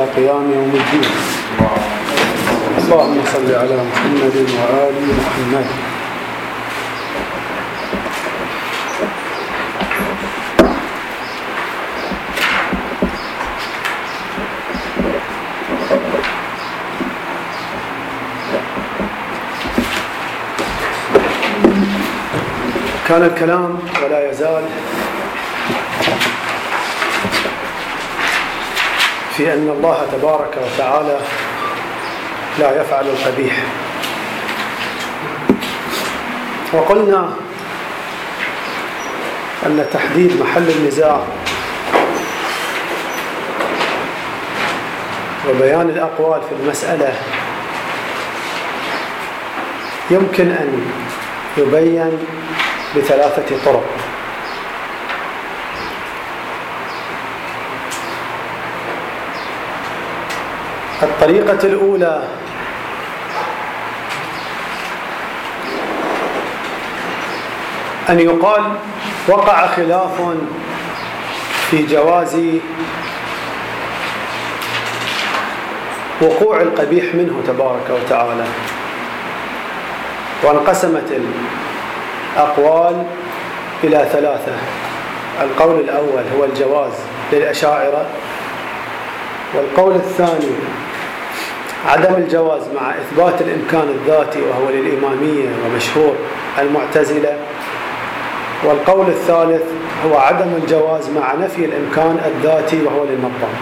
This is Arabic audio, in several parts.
إلى قيام يوم الدين. اللهم صل على محمد وآل محمد. كان الكلام ولا يزال في أن الله تبارك وتعالى لا يفعل القبيح، وقلنا أن تحديد محل النزاع وبيان الأقوال في المسألة يمكن أن يبين بثلاثة طرق. الطريقة الأولى أن يقال وقع خلاف في جواز وقوع القبيح منه تبارك وتعالى، وانقسمت الأقوال إلى ثلاثة. القول الأول هو الجواز للأشاعرة، والقول الثاني عدم الجواز مع إثبات الإمكان الذاتي وهو للإمامية ومشهور المعتزلة، والقول الثالث هو عدم الجواز مع نفي الإمكان الذاتي وهو للنظام.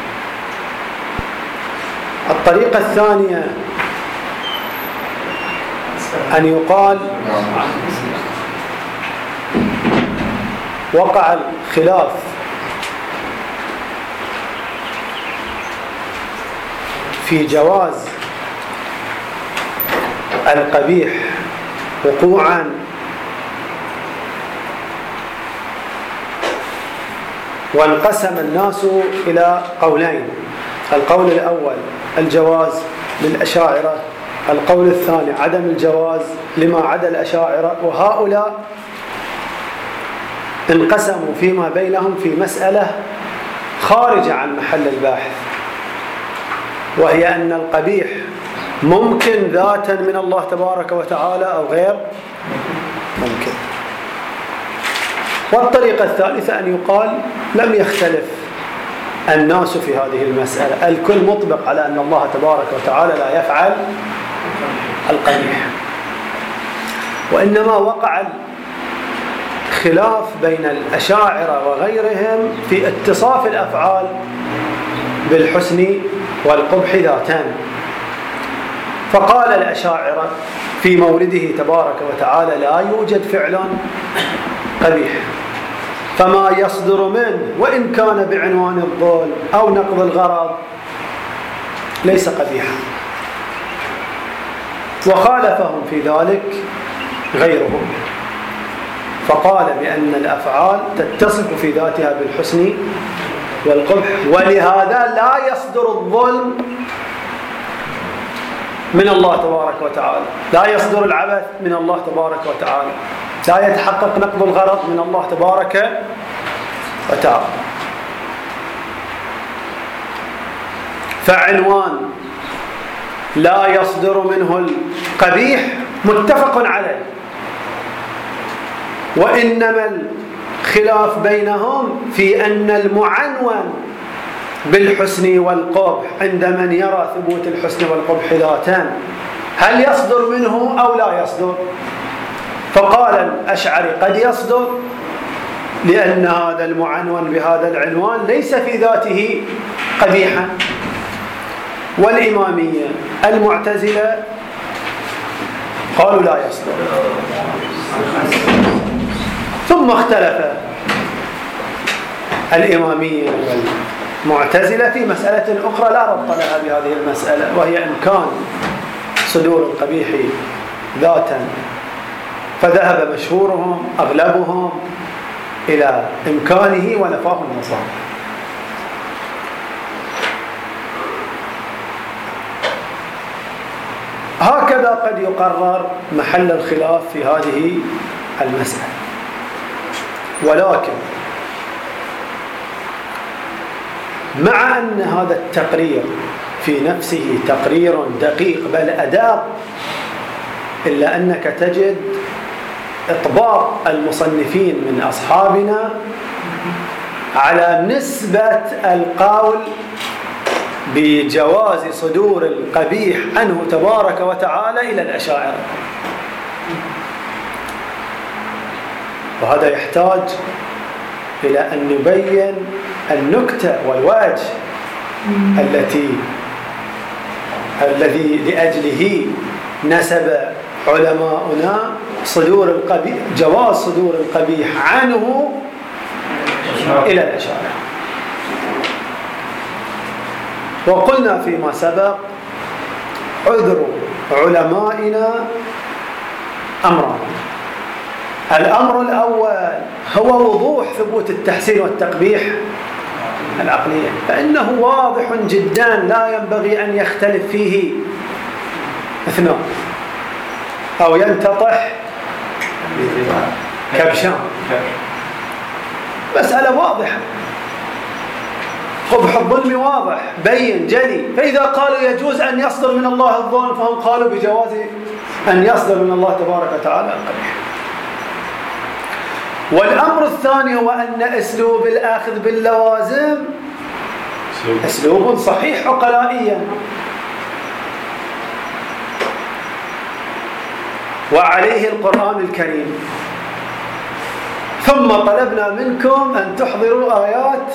الطريقة الثانية أن يقال وقع الخلاف في جواز القبيح وقوعا وانقسم الناس إلى قولين. القول الأول الجواز للأشاعرة، القول الثاني عدم الجواز لما عدا الأشاعرة، وهؤلاء انقسموا فيما بينهم في مسألة خارجة عن محل الباحث، وهي أن القبيح ممكن ذاتا من الله تبارك وتعالى أو غير ممكن. والطريقة الثالثة أن يقال لم يختلف الناس في هذه المسألة، الكل مطبق على أن الله تبارك وتعالى لا يفعل القبيح، وإنما وقع الخلاف بين الأشاعرة وغيرهم في اتصاف الأفعال بالحسن والقبح ذاتان. فقال الأشاعرة في مورده تبارك وتعالى لا يوجد فعل قبيح، فما يصدر منه وإن كان بعنوان الظلم أو نقض الغرض ليس قبيحا، وخالفهم في ذلك غيرهم، فقال بأن الأفعال تتصف في ذاتها بالحسن والقبح، ولهذا لا يصدر الظلم من الله تبارك وتعالى، لا يصدر العبث من الله تبارك وتعالى، لا يتحقق نقض الغرض من الله تبارك وتعالى. فعنوان لا يصدر منه القبيح متفق عليه، وإنما الخلاف بينهم في أن المعنون بالحسن والقبح عند من يرى ثبوت الحسن والقبح ذاتان هل يصدر منه أو لا يصدر. فقال الأشعري قد يصدر لأن هذا المعنون بهذا العنوان ليس في ذاته قبيحا، والإمامية المعتزلة قالوا لا يصدر. ثم اختلف الإمامية والمعتزلة في مسألة أخرى لا ربط لها بهذه المسألة، وهي إمكان صدور القبيح ذاتا، فذهب مشهورهم أغلبهم إلى إمكانه ونفاه النظام. هكذا قد يقرر محل الخلاف في هذه المسألة. ولكن مع أن هذا التقرير في نفسه تقرير دقيق بل أداء، إلا أنك تجد إطباق المصنفين من أصحابنا على نسبة القول بجواز صدور القبيح عنه تبارك وتعالى إلى الأشاعرة. وهذا يحتاج إلى أن نبين النكتة والوجه الذي لأجله نسب علماؤنا جواز صدور القبيح عنه إلى الأشاعرة. وقلنا فيما سبق عذر علمائنا أمران. الأمر الأول هو وضوح ثبوت التحسين والتقبيح العقلية، فإنه واضح جدا لا ينبغي أن يختلف فيه اثنان أو ينتطح كبشان. مسألة واضحة، قبح الظلم واضح بين جلي. فإذا قالوا يجوز أن يصدر من الله الظلم فهم قالوا بجواز أن يصدر من الله تبارك وتعالى القبيح. والأمر الثاني هو أن أسلوب الأخذ باللوازم أسلوب صحيح عقلائيا، وعليه القرآن الكريم. ثم طلبنا منكم أن تحضروا آيات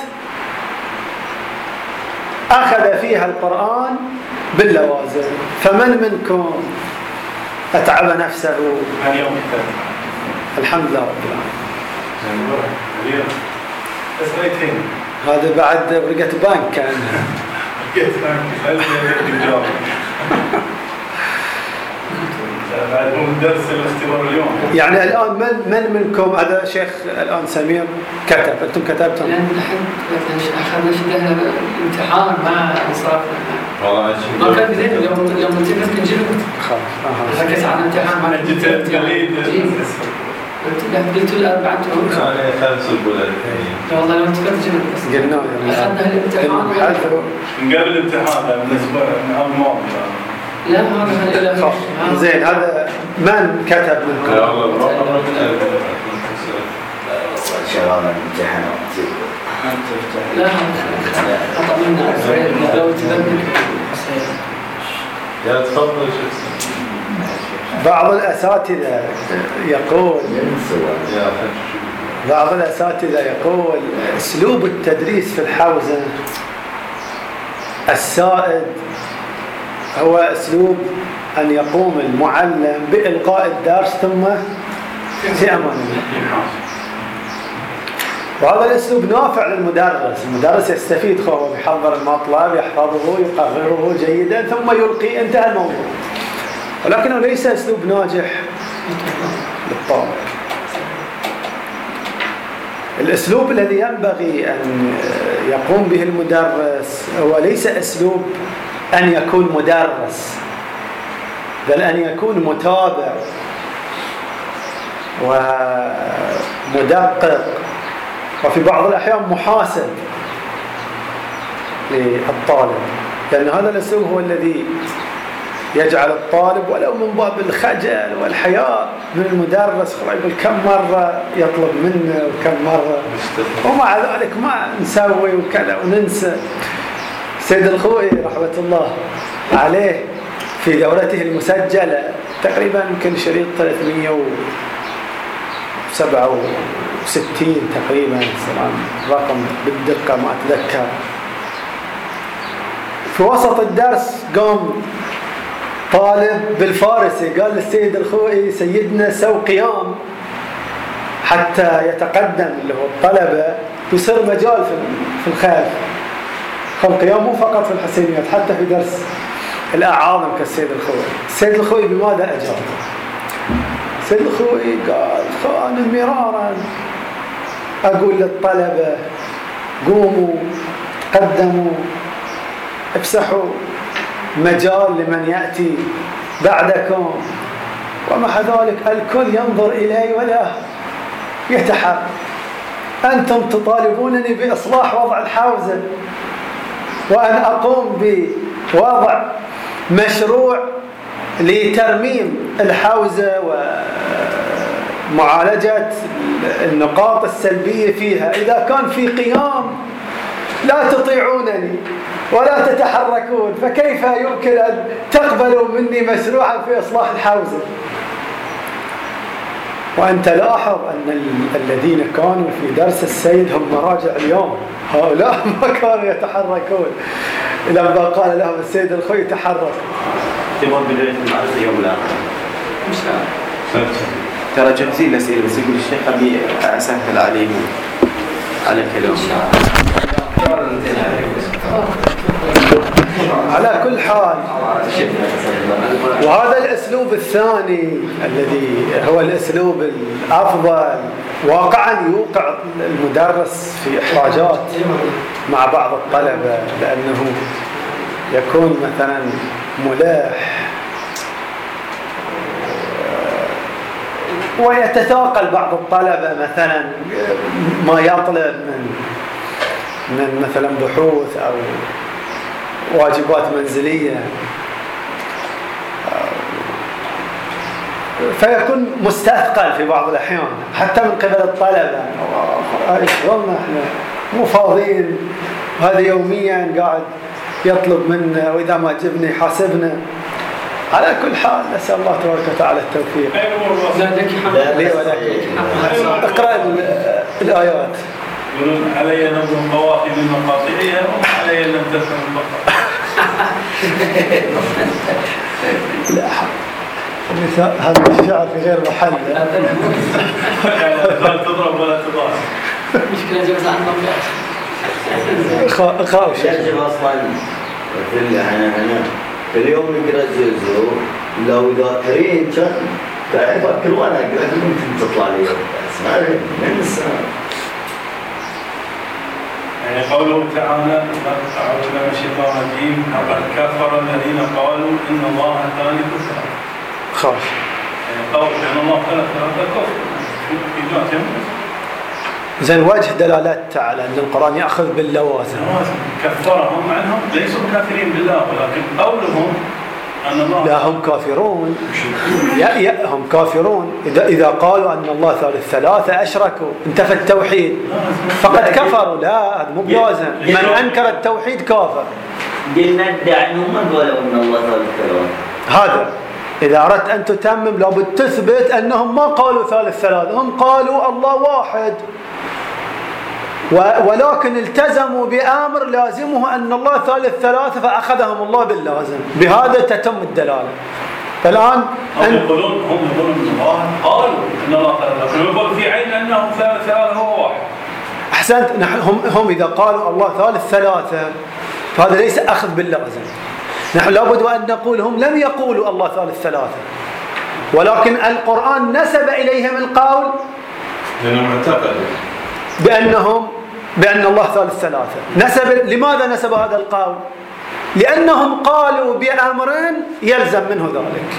أخذ فيها القرآن باللوازم. فمن منكم أتعب نفسه؟ الحمد لله رب العالمين. هذا بعد ورقة بنك كأنها. بعد درس الاختبار اليوم. يعني الآن من منكم هذا شيخ الآن سمير كتب، أنتم كتبتم؟ لأن أخذنا شده الامتحان مع إنصافنا. ما كان بدين يوم تجيب نجيب. خلاص. ركز على الامتحان مع الجديد. قلت الأربعة أشهر. أنا خمس البلاد. والله لو تفكر جد. قلنا أخذنا الامتحان. من قبل الامتحان بالنسبة من أول مرة. لا هذا زين. هذا من كتب منكم؟ لا والله شغال الامتحان. لا خطأ منا لو تذكر. يا تفضل بعض الأساتذة يقول أسلوب التدريس في الحوزة السائد هو أسلوب أن يقوم المعلم بإلقاء الدرس ثم في أمان الله. وهذا الأسلوب نافع للمدرس. المدرس يستفيد، هو يحضر المطلب يحفظه يقرره جيدا ثم يلقي، انتهى الموضوع. ولكنه ليس أسلوب ناجح للطالب. الأسلوب الذي ينبغي أن يقوم به المدرس هو ليس أسلوب أن يكون مدرس، بل أن يكون متابع ومدقق، وفي بعض الأحيان محاسب للطالب، لأن هذا الأسلوب هو الذي يجعل الطالب ولو من باب الخجل والحياء من المدرس يقول كم مرة يطلب منه وكم مرة، ومع ذلك ما نسوي وكذا وننسى. سيد الخوئي رحمة الله عليه في دورته المسجلة تقريبا يمكن شريط 367 تقريبا، رقم بالدقة ما أتذكر. في وسط الدرس قام طالب بالفارسي قال للسيد الخوئي سيدنا سو قيام حتى يتقدم اللي هو الطلبة يصير مجال في الخلف. القيام مو فقط في الحسينيات، حتى في درس الأعاظم كالسيد الخوئي. السيد الخوئي بماذا أجاب؟ السيد الخوئي قال أنا مرارا أقول للطلبة قوموا تقدموا افسحوا مجال لمن يأتي بعدكم، ومع ذلك الكل ينظر إلي ولا يتحرك. أنتم تطالبونني بإصلاح وضع الحوزة وأن أقوم بوضع مشروع لترميم الحوزة ومعالجة النقاط السلبية فيها، إذا كان في قيام لا تطيعونني ولا تتحركون، فكيف يمكن أن تقبلوا مني مشروعا في إصلاح الحوزة؟ وأنت لاحظ أن الذين كانوا في درس السيد هم مراجع اليوم، هؤلاء ما كانوا يتحركون لما قال لهم السيد الخوي تحرك. تبغى بداية المعرفة يوم الآخر إن شاء الله. ترى جاهزين الأسئلة، بس يقول الشيخ أبي أسهل عليهم على كلام. على كل حال، وهذا الأسلوب الثاني الذي هو الأسلوب الأفضل واقعا يوقع المدرس في إحراجات مع بعض الطلبة، لأنه يكون مثلا ملاح ويتثاقل بعض الطلبة مثلا ما يطلب من مثلا بحوث أو واجبات منزلية، فيكون مستثقل في بعض الأحيان حتى من قبل الطلبة. والله احنا مو فاضيين، وهذا يوميا قاعد يطلب منا، وإذا ما جبنا يحاسبنا. على كل حال نسأل الله تبارك وتعالى التوفيق. اقرأ الآيات. يقولون علي نظم قواحي من مقاطعها وعلي لم تفهم البقرة. لا هذا الشعر في غير محل. لا تضرب ولا تضاس. مشكلة جوز عن مقاطع. خاوش. يجب أصلاً هنا في اليوم نقرأ جزء لو ذاكرين كان تعرف كل وانا أقرأ ممكن تطلع لي اسمع من السنة. يعني قوله تعالى أعوذ بالله من الشيطان الرجيم لقد كفر الذين قالوا إن الله ثالث ثلاثة. خاف. يعني قول إن الله ثالث ثلاثة كفر في ذاتهم. زين وجه دلالته على أن القرآن يأخذ باللوازم. كفرهم عنهم ليسوا كافرين بالله، ولكن قولهم أن الله لا هم كافرون. هم كافرون إذا قالوا أن الله ثالث ثلاثة أشركوا، انتفى التوحيد فقد كفروا. لا هذا مو بلازم، من أنكر التوحيد كافر. قلنا ادعي أنهم ما قالوا أن الله ثالث ثلاثة. هذا إذا أردت أن تتمم لابد تثبت أنهم ما قالوا ثالث ثلاثة، هم قالوا الله واحد، ولكن التزموا بأمر لازمه أن الله ثالث ثلاثة فأخذهم الله باللازم. بهذا تتم الدلالة. الآن هم يقولون أن الله قالوا أن الله ثالث ثلاثة، يقول في عين أنه ثالث ثلاثة هو واحد. أحسنت. هم إذا قالوا الله ثالث ثلاثة فهذا ليس أخذ باللازم. نحن لابد أن نقول هم لم يقولوا الله ثالث ثلاثة، ولكن القرآن نسب إليهم القول بأن الله ثالث ثلاثة. لماذا نسب هذا القول؟ لأنهم قالوا بأمر يلزم منه ذلك،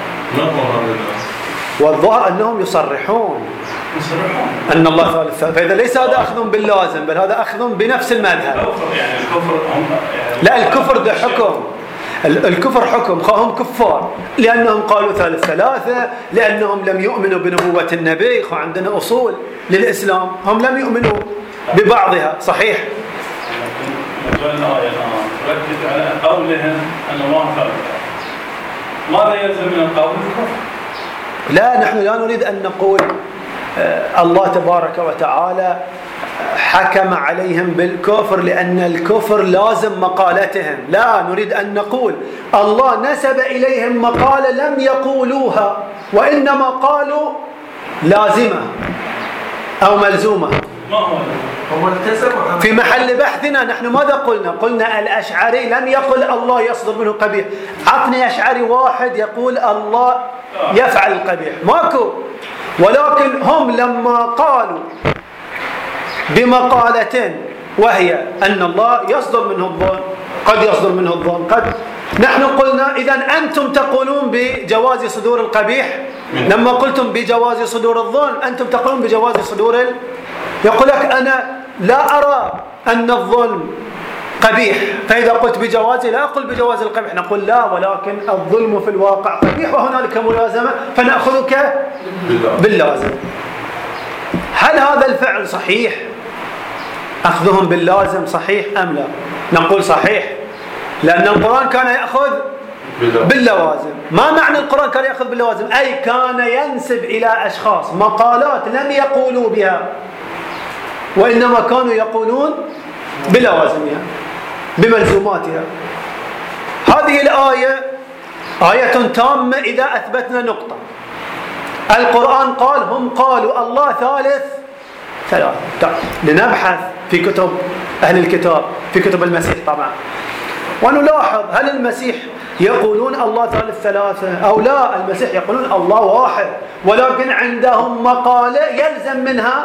والظاهر أنهم يصرحون أن الله ثالث ثلاثة، فإذا ليس هذا أخذ باللازم بل هذا أخذ بنفس المذهب. لا الكفر ده حكم، الكفر حكم. هم كفار لأنهم قالوا ثالث ثلاثة، لأنهم لم يؤمنوا بنبوة النبي. عندنا أصول للإسلام، هم لم يؤمنوا ببعضها. صحيح. ركز على قولهم أن الله ثالث. ماذا يلزم من القول؟ لا نحن لا نريد أن نقول الله تبارك وتعالى حكم عليهم بالكفر لأن الكفر لازم مقالتهم. لا نريد أن نقول الله نسب إليهم مقالة لم يقولوها، وإنما قالوا لازمة أو ملزومة. في محل بحثنا نحن ماذا قلنا الأشعري لم يقل الله يصدر منه قبيح. عطني أشعري واحد يقول الله يفعل القبيح، ماكو. ولكن هم لما قالوا بمقالة وهي أن الله يصدر منه الظن، قد يصدر منه الظن قد، نحن قلنا إذن أنتم تقولون بجواز صدور القبيح. لما قلتم بجواز صدور الظن أنتم تقولون بجواز صدور يقول لك أنا لا أرى أن الظلم قبيح، فإذا قلت بجوازه لا أقول بجواز القبيح، نقول لا، ولكن الظلم في الواقع قبيح وهنالك ملازمة فنأخذك باللازم. هل هذا الفعل صحيح؟ أخذهم باللازم صحيح أم لا؟ نقول صحيح، لأن القرآن كان يأخذ باللوازم. ما معنى القرآن كان يأخذ باللوازم؟ أي كان ينسب إلى أشخاص مقالات لم يقولوا بها، وإنما كانوا يقولون بلوازمها بملزوماتها. هذه الآية آية تامة إذا أثبتنا نقطة. القرآن قال، هم قالوا الله ثالث ثلاثة. لنبحث في كتب أهل الكتاب، في كتب المسيح طبعا، ونلاحظ هل المسيح يقولون الله ثالث ثلاثة أو لا. المسيح يقولون الله واحد، ولكن عندهم مقالة يلزم منها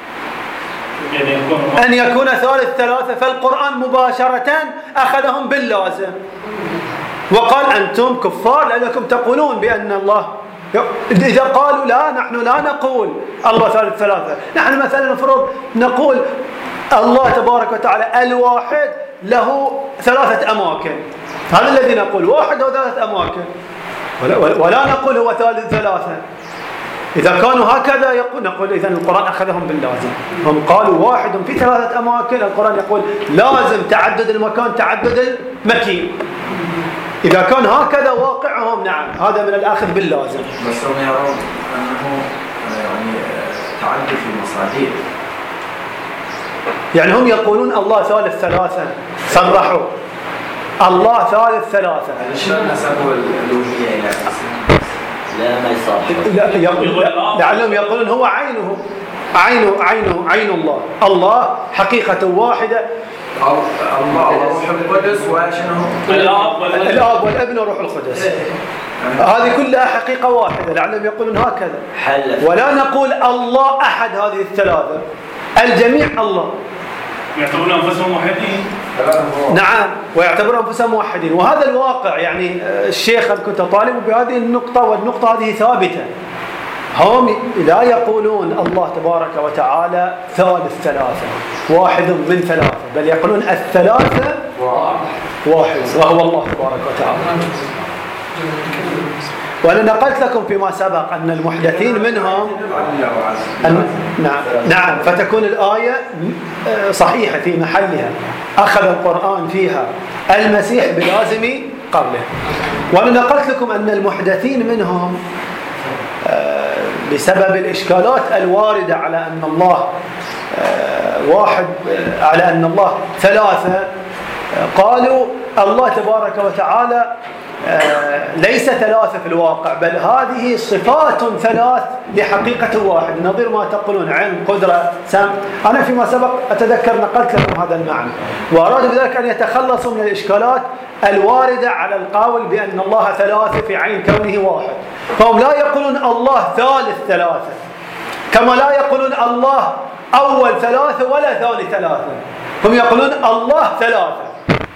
أن يكون ثالث ثلاثة، فالقرآن مباشرة أخذهم باللازم وقال أنتم كفار لأنكم تقولون بأن الله. إذا قالوا لا، نحن لا نقول الله ثالث ثلاثة، نحن مثلا نفرض نقول الله تبارك وتعالى الواحد له ثلاثة أماكن، هذا الذي نقول، واحد له ثلاثة أماكن، ولا نقول هو ثالث ثلاثة. إذا كانوا هكذا نقول إذن القرآن أخذهم باللازم. هم قالوا واحد في ثلاثة أماكن، القرآن يقول لازم تعدد المكان تعدد المكين. إذا كان هكذا واقعهم، نعم هذا من الأخذ باللازم. بس هم يرون أنه يعني تعدد في المصادر، يعني هم يقولون الله ثالث ثلاثة، صرحوا الله ثالث ثلاثة. شلون نسبوا الألوهية إلى لا ما يصح. لعلهم يقولون هو عين الله، الله حقيقة واحدة، الله والروح القدس وشنو؟ الآب والابن والروح القدس، هذه كلها حقيقة واحدة. لعلهم يقولون هكذا، ولا نقول الله أحد هذه الثلاثة، الجميع الله. يعتبرون أنفسهم موحدين. نعم، ويعتبرون أنفسهم موحدين، وهذا الواقع. يعني الشيخ كنت طالب بهذه النقطة، والنقطة هذه ثابتة. هم لا يقولون الله تبارك وتعالى ثالث ثلاثة، واحد من ثلاثة، بل يقولون الثلاثة واحد وهو الله تبارك وتعالى. وأنا نقلت لكم فيما سبق أن المحدثين منهم نعم فتكون الآية صحيحة في محلها، أخذ القرآن فيها المسيح بلازم قبله. وأنا نقلت لكم أن المحدثين منهم بسبب الإشكالات الواردة على أن الله واحد، على أن الله ثلاثة، قالوا الله تبارك وتعالى ليس ثلاثة في الواقع، بل هذه صفات ثلاث لحقيقة واحد، نظير ما تقولون علم قدرة سمع. أنا فيما سبق أتذكر نقلت لكم هذا المعنى، وأرادوا بذلك أن يتخلصوا من الإشكالات الواردة على القول بأن الله ثلاثة في عين كونه واحد. فهم لا يقولون الله ثالث ثلاثة، كما لا يقولون الله أول ثلاثة ولا ثاني ثلاثة، هم يقولون الله ثلاثة.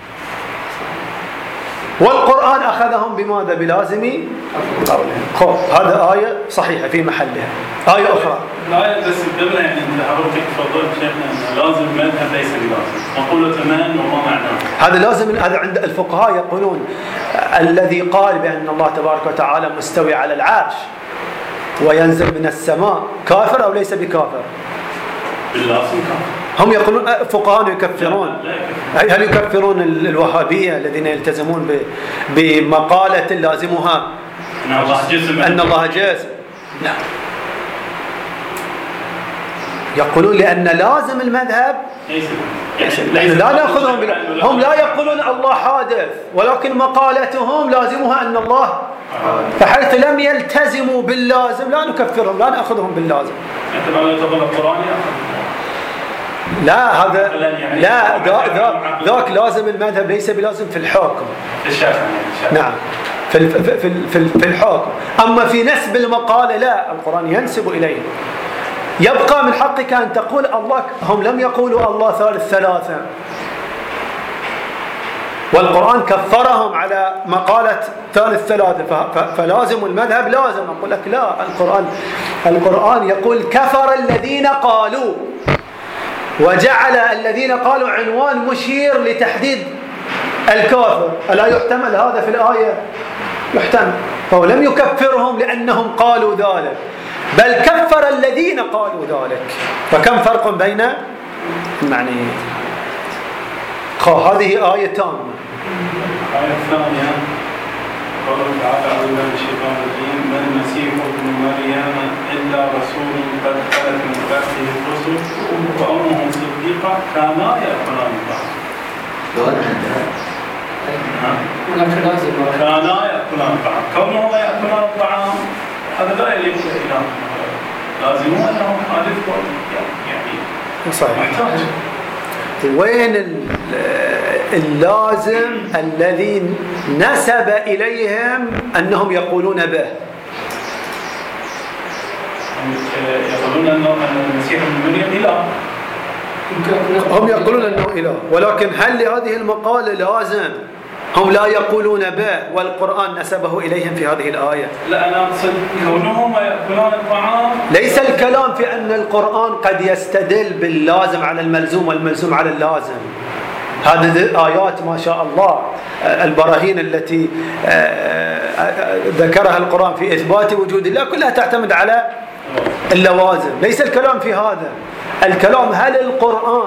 والقرآن أخذهم بماذا؟ بلازم قولهم. هذا آية صحيحة في محلها. آية أخرى الآية بس قبلها، يعني أنت حضرتك تفضلت شيخنا لازم مذهب ليس بلازم، نقول تمام وما معناه. هذا لازم، هذا عند الفقهاء يقولون الذي قال بأن الله تبارك وتعالى مستوي على العرش وينزل من السماء كافر أو ليس بكافر؟ باللازم كافر. هم يقولون فقهاء يكفرون. هل يكفرون الوهابية الذين يلتزمون بمقالة لازمها أن الله جسم؟ لا، يقولون لأن لازم المذهب لا نأخذهم هم لا يقولون الله حادث، ولكن مقالتهم لازمها أن الله، فحيث لم يلتزموا باللازم لا نكفرهم، لا نأخذهم باللازم. أنت ما تقول القرآن لا، هذا لا، ذاك لازم المذهب ليس بلازم في الحكم. نعم، في الحكم. أما في نسب المقالة لا، القرآن ينسب إليه. يبقى من حقك أن تقول الله، هم لم يقولوا الله ثالث ثلاثة، والقرآن كفرهم على مقالة ثالث ثلاثة، فلازم المذهب لازم. أقول لك لا، القرآن يقول كفر الذين قالوا، وجعل الذين قالوا عنوان مشير لتحديد الكافر، ألا يحتمل هذا في الآية؟ يحتمل. فهو لم يكفرهم لأنهم قالوا ذلك، بل كفر الذين قالوا ذلك. فكم فرق بين المعنيين؟ هذه آية تامة. الآية الثانية قوله تعالى أعوذ بالله من الشيطان الرجيم ما المسيح ابن مريم إلا رسول قد خلت من بعده الرسل وأمه صديقة كانا يأكلان الطعام. كانا يأكلان الطعام. كونهما يأكلان الطعام هذا لا يليق بالإله، لازم أنهم خالفوا يعني صحيح. محتاج. وين اللازم الذي نسب إليهم أنهم يقولون به؟ يقولون أن المسيح ابن مريم إله. هم يقولون أنه إله، ولكن هل لهذه المقالة لازم هم لا يقولون به والقرآن نسبه إليهم في هذه الآية؟ لا، أنا أقصد كونهم يأكلون الطعام. ليس الكلام في أن القرآن قد يستدل باللازم على الملزوم والملزوم على اللازم. هذه آيات ما شاء الله، البراهين التي ذكرها القرآن في إثبات وجود الله كلها تعتمد على اللوازم. ليس الكلام في هذا. الكلام هل القرآن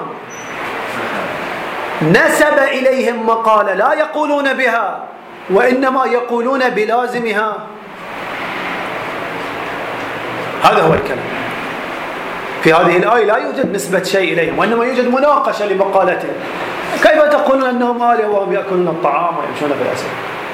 نسب إليهم مقالة لا يقولون بها وإنما يقولون بلازمها؟ هذا هو الكلام. في هذه الآية لا يوجد نسبة شيء إليهم، وإنما يوجد مناقشة لمقالتهم. كيف تقولون أنهم آلهة وهم يأكلون الطعام ويمشون في الأسواق؟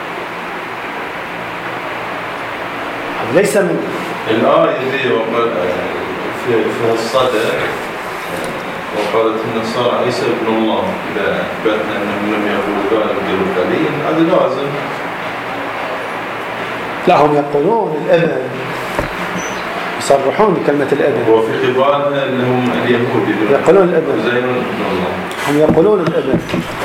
ليس من الآية دي في الصدر وقالت النصارى عيسى ابن الله، إذا أثبتنا أنهم لم يقولوا ذلك بالقليل هذا لازم. لا، هم يقولون الابن، يصرحون بكلمة الابن. وفي قبالها أنهم اليهود يقولون الابن، زين ابن الله. هم يقولون الابن.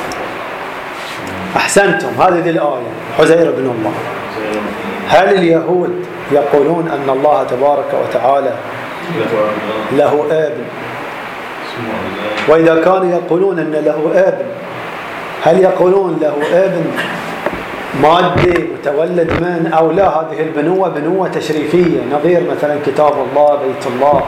أحسنتم، هذه الآية حزير ابن الله. هل اليهود يقولون أن الله تبارك وتعالى له ابن؟ وإذا كانوا يقولون أن له ابن، هل يقولون له ابن مادي متولد من، أو لا هذه البنوة بنوة تشريفية نظير مثلا كتاب الله، بيت الله؟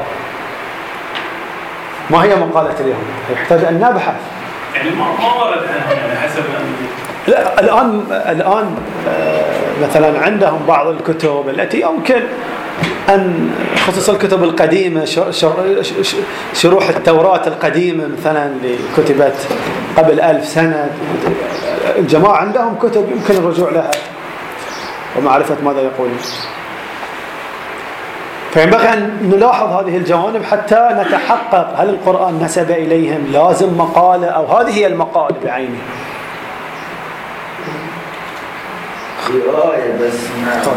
ما هي مقالة اليهود؟ يحتاج أن نبحث. يعني ما ورد عنهم يعني حسب لا، الآن مثلا عندهم بعض الكتب التي يمكن أن خصوصا الكتب القديمة، شروح التوراة القديمة مثلا اللي كتبت قبل 1000 سنة، الجماعة عندهم كتب يمكن الرجوع لها ومعرفة ماذا يقولون. فينبغي أن نلاحظ هذه الجوانب حتى نتحقق هل القرآن نسب إليهم لازم مقالة أو هذه هي المقالة بعينها. رواية بس مبتام.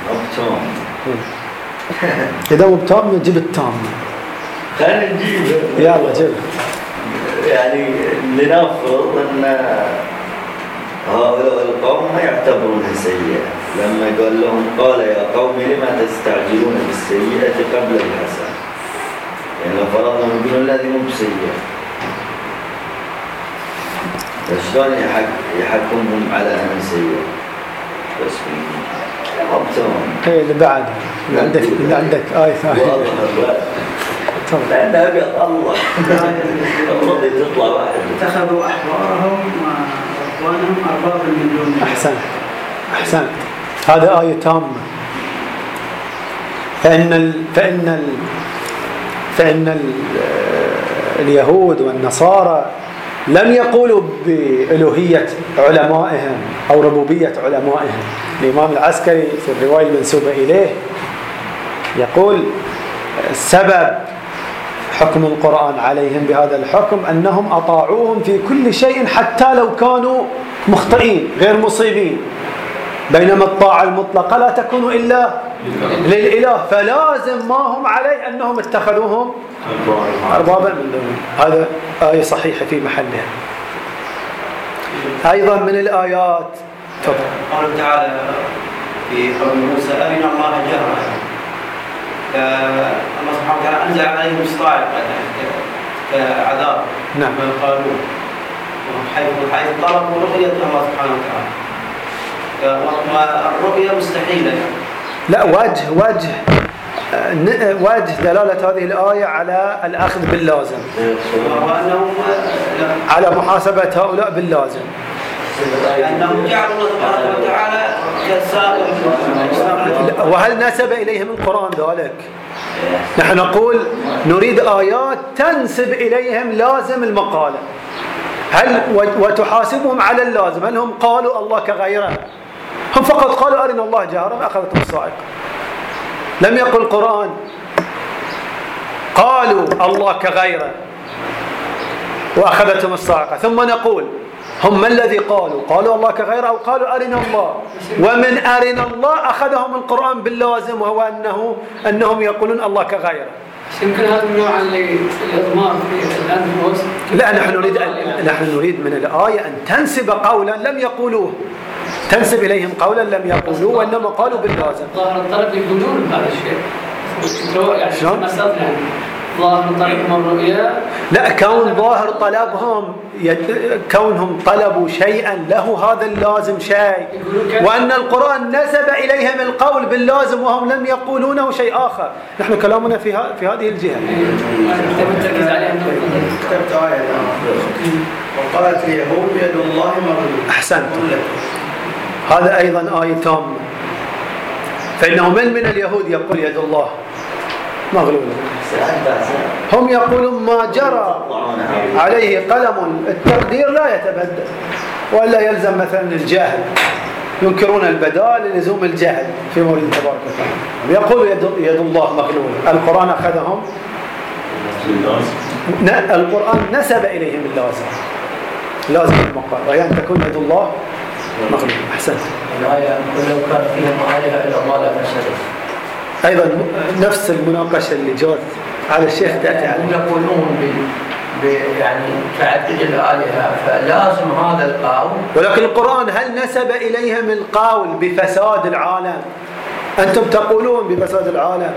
إذا مبتام نجيب التام. خلينا نجيبه. يلا جيب. يعني لنفرض أن هؤلاء القوم ما يعتبرونها سيئة، لما قال لهم قال يا قوم لما تستعجلون بالسيئة قبل الحسنة. يعني لو فرضنا نقول الذي مو بسيئة، فشلون يحكمهم على أنها سيئة؟ بس اللي بعد اللي عندك آية ثانية. لأن أبيض الله الرضي تطلع واحد. اتخذوا أحبارهم ورهبانهم أربابا من دون الله. أحسنت. هذا آية تامة. فإن اليهود والنصارى لم يقولوا بألوهية علمائهم أو ربوبية علمائهم. الإمام العسكري في الرواية المنسوبة إليه يقول سبب حكم القرآن عليهم بهذا الحكم أنهم أطاعوهم في كل شيء حتى لو كانوا مخطئين غير مصيبين، بينما الطاعة المطلقة لا تكون إلا للإله، فلازم ما هم عليه أنهم اتخذوهم أربابا من دونه. هذا آية صحيحة في محلها. أيضا من الآيات قال تعالى في قول موسى أرنا الله جهرا، الله سبحانه وتعالى أنزل عليهم صاعقة كعذاب. نعم. ما قالوا حيث طلبوا رؤية الله سبحانه وتعالى. الرؤية مستحيلة. لا، وجه دلالة هذه الآية على الأخذ باللازم، على محاسبة هؤلاء باللازم، أنهم جعلوا الله سبحانه وتعالى كالسابق. وهل نسب إليهم القرآن ذلك؟ نحن نقول نريد آيات تنسب إليهم لازم المقالة، وتحاسبهم على اللازم. هل هم قالوا الله كغيره؟ هم فقط قالوا أرنا الله جهرا أخذتهم الصاعقة. لم يقل القرآن قالوا الله كغيره وأخذتهم الصاعقة. ثم نقول هم ما الذي قالوا الله كغيره أو قالوا أرنا الله؟ ومن أرنا الله أخذهم القرآن باللازم، وهو أنهم يقولون الله كغيره. يمكن هذا النوع الإضمار في الأنفس. لا، نحن نريد من الآية أن تنسب قولا لم يقولوه، تنسب إليهم قولا لم يقولوه وإنما قالوا باللازم. ظاهر الطلب يقولون بهذا الشيء. يعني مثلا ظاهر طلبهم الرؤيا. لا، كون ظاهر طلبهم كونهم طلبوا شيئا له هذا اللازم شيء، وأن القرآن نسب إليهم القول باللازم وهم لم يقولونه شيء آخر. نحن كلامنا في هذه الجهة. كتبت آية وقالت اليهود يد الله مغلولة. أحسنت. هذا أيضا آية تامة، فإنه من اليهود يقول يد الله مغلولة. هم يقولون ما جرى عليه قلم التقدير لا يتبدل، ولا يلزم مثلا الجهل، ينكرون البدال للزوم الجهل في مولد تبارك وتعالى. يقول يد الله مغلولة. القرآن أخذهم، القرآن نسب إليهم اللازم، لازم المقال، وهي أن تكون يد الله مغلولة. أحسنت. الآية لو كان فيهم آلهة إلا الله لا فسدت. أيضا نفس المناقشة اللي جات على الشيخ تأتي عليه. يقولون يعني تعدد الآلهة فلازم هذا القول. ولكن القرآن هل نسب إليهم القول بفساد العالم؟ أنتم تقولون بفساد العالم.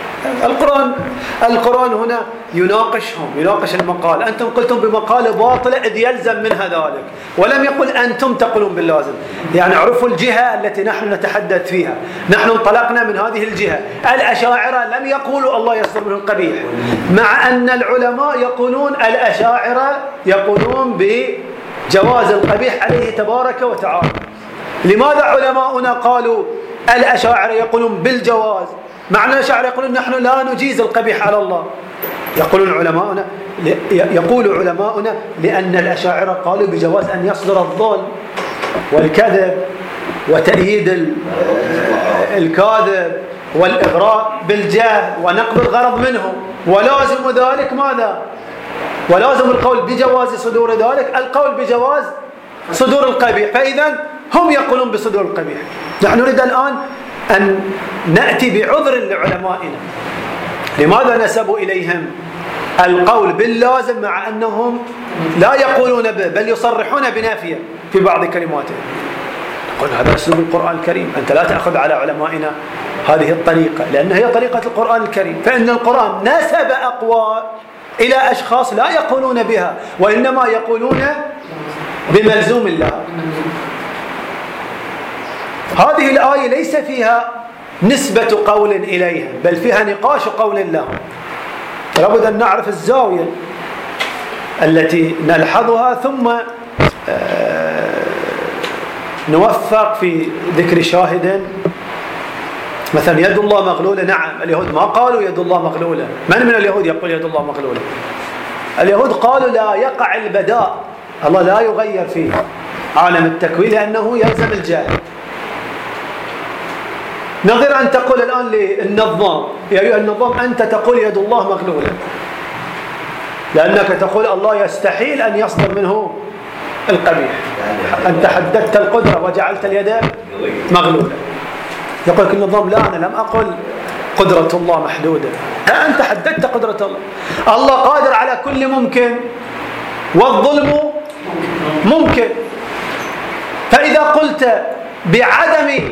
القرآن هنا يناقش المقال. أنتم قلتم بمقال باطلة إذ يلزم منها ذلك، ولم يقل أنتم تقولون باللازم. يعني عرفوا الجهة التي نحن نتحدث فيها. نحن انطلقنا من هذه الجهة. الأشاعرة لم يقولوا الله يصدر منه القبيح، مع أن العلماء يقولون الأشاعرة يقولون بجواز القبيح عليه تبارك وتعالى. لماذا علماؤنا قالوا الأشاعرة يقولون بالجواز، معنى الأشاعرة يقولون نحن لا نجيز القبيح على الله؟ يقول علماؤنا لأن الأشاعرة قالوا بجواز أن يصدر الظلم والكذب وتأييد الكاذب والإغراء بالجهل ونقض الغرض منه، ولازم ذلك ماذا؟ ولازم القول بجواز صدور ذلك القول بجواز صدور القبيح. فإذا هم يقولون بصدور القبيح. نحن نريد الآن أن نأتي بعذر لعلمائنا. لماذا نسبوا إليهم القول باللازم مع أنهم لا يقولون به، بل يصرحون بنافيه في بعض كلماته؟ نقول هذا أسلوب القرآن الكريم. أنت لا تأخذ على علمائنا هذه الطريقة، لأن هي طريقة القرآن الكريم. فإن القرآن نسب أقوال إلى أشخاص لا يقولون بها، وإنما يقولون بملزوم الله. هذه الآية ليس فيها نسبة قول إليها، بل فيها نقاش قول لهم. لابد أن نعرف الزاوية التي نلحظها، ثم نوفق في ذكر شاهد. مثلا يد الله مغلولة. نعم، اليهود ما قالوا يد الله مغلولة. من اليهود يقول يد الله مغلولة؟ اليهود قالوا لا يقع البداء، الله لا يغير في عالم التكوين لأنه يلزم الجهل. نظير أن تقول الآن للنظام يا أيها النظام أنت تقول يد الله مغلولة، لأنك تقول الله يستحيل أن يصدر منه القبيح. أنت حددت القدرة وجعلت اليد مغلولة. يقول لك النظام لا، أنا لم أقل قدرة الله محدودة، أنت حددت قدرة الله. الله قادر على كل ممكن، والظلم ممكن. فإذا قلت بعدم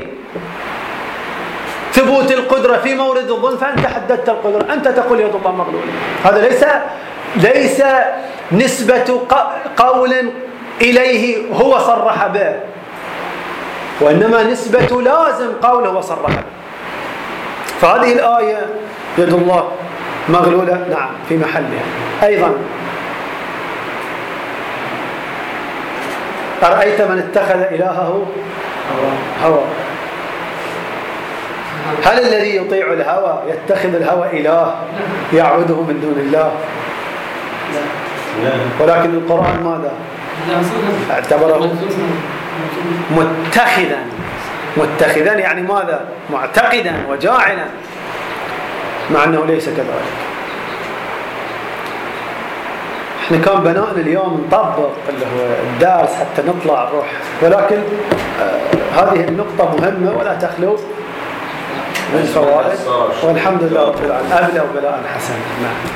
ثبوت القدرة في مورد الظلم فأنت حددت القدرة، أنت تقول يد الله مغلولة. هذا ليس ليس نسبة قول إليه هو صرح به، وإنما نسبة لازم قول هو صرح به. فهذه الآية يد الله مغلولة، نعم، في محلها. أيضا أرأيت من اتخذ إلهه هوى. هل الذي يطيع الهوى يتخذ الهوى إله يعبده من دون الله؟ ولكن القرآن ماذا اعتبره؟ متخذا يعني ماذا؟ معتقدا وجاعلا، مع أنه ليس كذلك. احنا كان بناءنا اليوم نطبق اللي هو الدارس حتى نطلع نروح، ولكن هذه النقطة مهمة ولا تخلو من فوائد، والحمد لله رب العالمين. أبلغ بلاء حسنا.